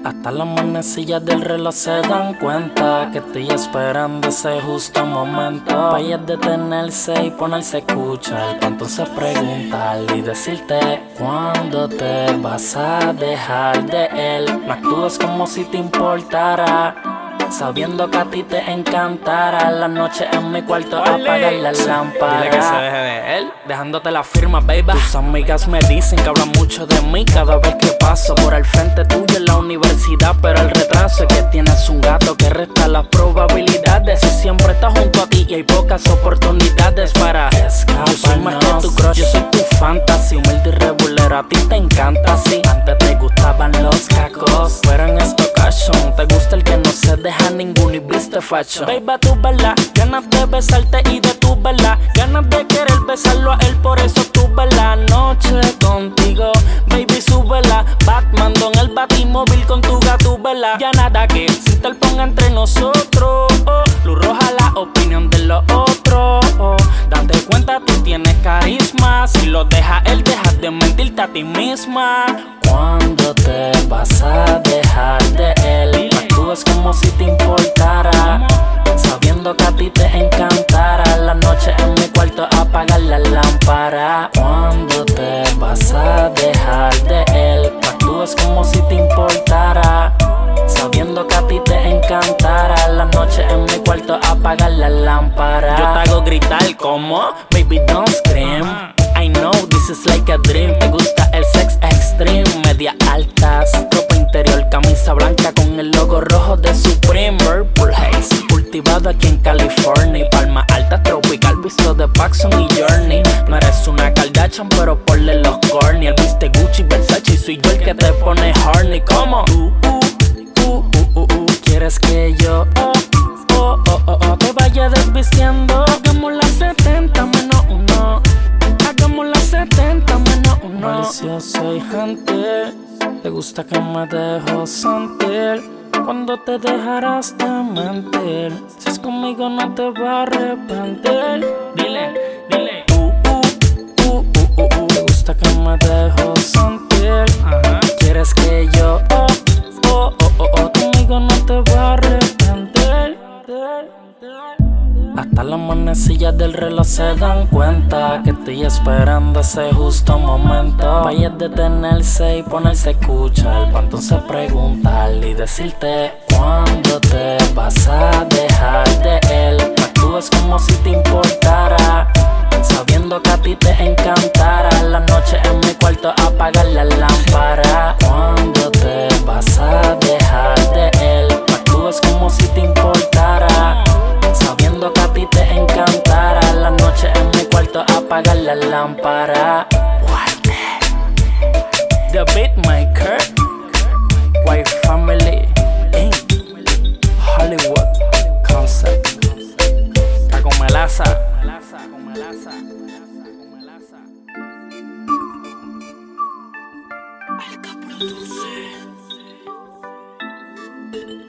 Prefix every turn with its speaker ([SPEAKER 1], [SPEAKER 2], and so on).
[SPEAKER 1] Hasta las manecillas del reloj se dan cuenta que estoy esperando ese justo momento para ella detenerse y ponerse a escuchar, para entonces preguntarle y decirte cuándo te vas a dejar de él. No actúes como si te importara, sabiendo que a ti te encantará. La noche en mi cuarto apagar la lámpara.
[SPEAKER 2] Dile que se deje de él,
[SPEAKER 1] dejándote la firma, baby. Tus amigas me dicen que hablan mucho de mí cada vez que paso por el frente tuyo en la universidad, pero el retraso es que tienes un gato que resta las probabilidades. Si siempre estás junto a ti y hay pocas oportunidades para escapar. Yo soy más que tu crush, yo soy tu fantasy, humilde y regular, a ti te encanta así. Antes te gustaban los cacos, pero en esta ocasión te gusta el que no se deja ninguno y viste facho. Baby, tú verdad, ganas de besarte y de tu verdad, ganas de querer besarlo a él, por eso tuve la noche contigo. Baby, súbela, Batman en el batimóvil con tu gato, vela. Ya nada que se interponga entre nosotros. Luz roja la opinión de los otros. Date cuenta, tú tienes carisma. Si lo deja él, dejas de mentirte a ti misma. ¿Cuándo te vas a dejar de él? Actúes como si te importara, sabiendo que a ti te encantará. La noche en mi cuarto apagar la lámpara. ¿Cuándo te vas a dejar de él? Actúes como si te importara, sabiendo que a ti te encantará. La noche en mi cuarto apagar la lámpara. Yo te hago gritar como baby don't scream. I know this is like a dream. Te gusta el sex extreme, media altas, ropa interior, camisa blanca con el logo rojo de Supreme. Purple Haze, cultivado aquí en California. Palma alta, tropical, visto de Paxson y Journey. No eres una Kardashian, pero ponle los corny. El viste Gucci, Versace y soy yo el que te pone horny. ¿Cómo? ¿Quieres que yo te vaya desvistiendo? Hagamos las 70 menos 1. Hagamos las 70 menos 1. Malicioso y gentil, te gusta que me dejo sentir. Cuando te dejarás de mentir, si es conmigo no te vas a arrepentir. Dile. Te gusta que me dejo sentir. Quieres que yo conmigo no te vas a arrepentir. Hasta las manecillas del reloj se dan cuenta que estoy esperando ese justo momento para ella detenerse y ponerse a escuchar, para entonces preguntarle y decirte cuándo te vas a dejar de él. Actúes como si te importara, sabiendo que a ti te encantará. La noche en mi cuarto apagar la lámpara. Cuándo te vas a dejar de él. Actúes como si te importara, sabiendo que a ti te encantará. La noche en mi cuarto apagar la lámpara. The Beatmaker, White Family Inc. Hollywood Concept. Caco Melaza. Alca produce.